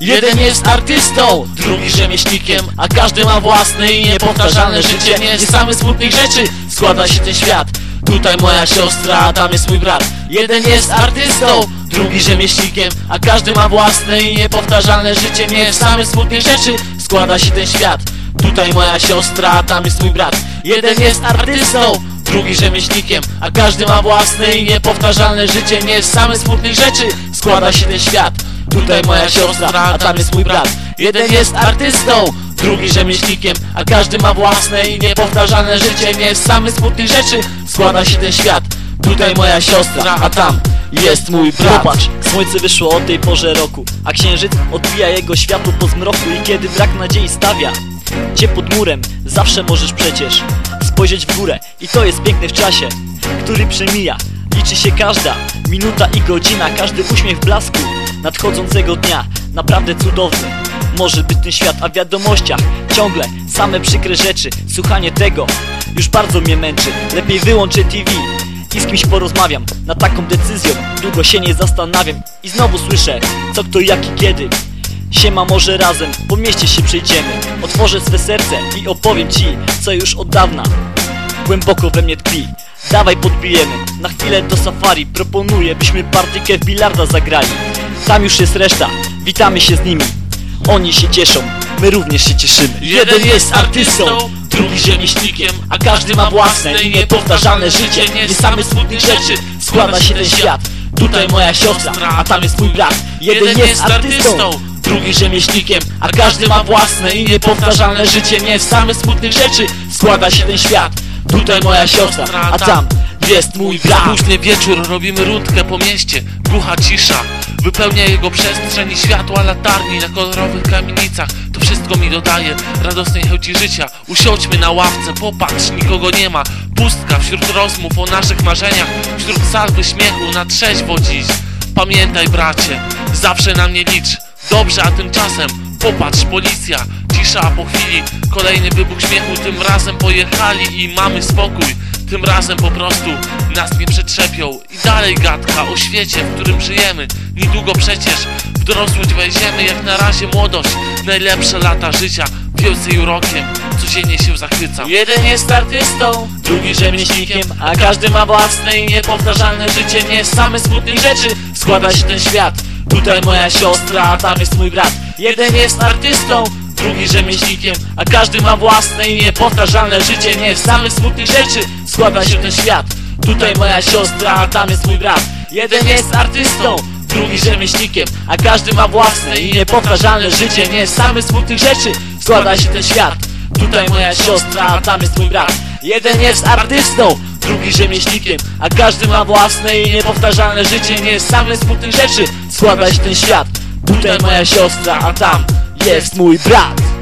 Jeden jest artystą, drugi rzemieślnikiem, a każdy ma własne i niepowtarzalne życie. Nie z samych smutnych rzeczy składa się ten świat. Tutaj moja siostra, a tam jest mój brat. Jeden jest artystą, drugi rzemieślnikiem, a każdy ma własne i niepowtarzalne życie. Nie z samych smutnych rzeczy składa się ten świat. Tutaj moja siostra, a tam jest mój brat. Jeden jest artystą, drugi rzemieślnikiem, a każdy ma własne i niepowtarzalne życie. Nie z samych smutnych rzeczy składa się ten świat. Tutaj moja siostra, a tam jest mój brat. Jeden jest artystą, drugi rzemieślnikiem, a każdy ma własne i niepowtarzalne życie. Nie z samych smutnych rzeczy składa się ten świat. Tutaj moja siostra, a tam jest mój brat. Popatrz, słońce wyszło o tej porze roku, a księżyc odbija jego światło po zmroku. I kiedy brak nadziei stawia cię pod murem, zawsze możesz przecież spojrzeć w górę. I to jest piękne w czasie, który przemija. Liczy się każda minuta i godzina, każdy uśmiech w blasku nadchodzącego dnia. Naprawdę cudowny może być ten świat, a w wiadomościach ciągle same przykre rzeczy. Słuchanie tego już bardzo mnie męczy. Lepiej wyłączę TV i z kimś porozmawiam. Nad taką decyzją długo się nie zastanawiam. I znowu słyszę co, kto, jak i kiedy. Siema, może razem po mieście się przejdziemy. Otworzę swe serce i opowiem ci, co już od dawna głęboko we mnie tkwi. Dawaj podbijemy na chwilę do safari. Proponuję, byśmy partyjkę w bilarda zagrali. Tam już jest reszta, witamy się z nimi. Oni się cieszą, my również się cieszymy. Jeden jest artystą, drugi rzemieślnikiem, a każdy ma własne i niepowtarzalne życie. Nie z samych smutnych rzeczy składa się ten świat. Tutaj moja siostra, a tam jest mój brat. Jeden jest artystą, drugi rzemieślnikiem, a każdy ma własne i niepowtarzalne życie. Nie z samych smutnych rzeczy składa się ten świat. Tutaj moja siostra, a tam jest mój brat. Późny wieczór, robimy rundkę po mieście. Głucha cisza wypełnia jego przestrzeń i światła latarni na kolorowych kamienicach. To wszystko mi dodaje radosnej chęci życia. Usiądźmy na ławce, popatrz, nikogo nie ma. Pustka wśród rozmów o naszych marzeniach, wśród salwy śmiechu na trzeźwo dziś. Pamiętaj, bracie, zawsze na mnie licz. Dobrze, a tymczasem popatrz, policja. Cisza, a po chwili kolejny wybuch śmiechu. Tym razem pojechali i mamy spokój. Tym razem po prostu nas nie przetrzepią. I dalej gadka o świecie, w którym żyjemy. Niedługo przecież w dorosłość wejdziemy. Jak na razie młodość, najlepsze lata życia. Więcej urokiem, codziennie się zachwycam. Jeden jest artystą, drugi rzemieślnikiem, a każdy ma własne i niepowtarzalne życie. Nie z samych smutnych rzeczy składa się ten świat. Tutaj moja siostra, a tam jest mój brat. Jeden jest artystą, drugi rzemieślnikiem, a każdy ma własne i niepowtarzalne życie. Nie z samych smutnych rzeczy składa się ten świat. Tutaj moja siostra, a tam jest mój brat. Jeden jest artystą, drugi rzemieślnikiem, a każdy ma własne i niepowtarzalne życie. Nie z samych smutnych rzeczy składa się ten świat. Tutaj moja siostra, a tam jest mój brat. Jeden jest artystą, drugi rzemieślnikiem, a każdy ma własne i niepowtarzalne życie. Nie z samych smutnych rzeczy składa się ten świat. Tutaj moja siostra, a tam jest mój brat.